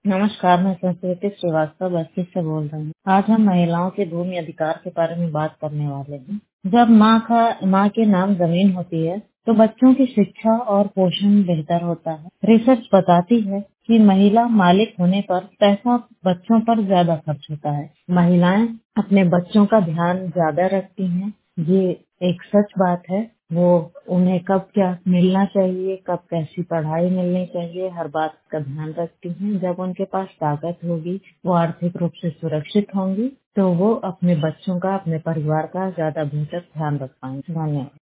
नमस्कार, मैं संस्कृति श्रीवास्तव बस्ती से बोल रही हूँ। आज हम महिलाओं के भूमि अधिकार के बारे में बात करने वाले हैं। जब माँ के नाम जमीन होती है तो बच्चों की शिक्षा और पोषण बेहतर होता है। रिसर्च बताती है कि महिला मालिक होने पर पैसा बच्चों पर ज्यादा खर्च होता है। महिलाएं अपने बच्चों का ध्यान ज्यादा रखती हैं। ये एक सच बात है। वो उन्हें कब क्या मिलना चाहिए, कब कैसी पढ़ाई मिलनी चाहिए, हर बात का ध्यान रखती हैं। जब उनके पास ताकत होगी, वो आर्थिक रूप से सुरक्षित होंगी, तो वो अपने बच्चों का, अपने परिवार का ज्यादा बेहतर ध्यान रख पाएंगे। धन्यवाद।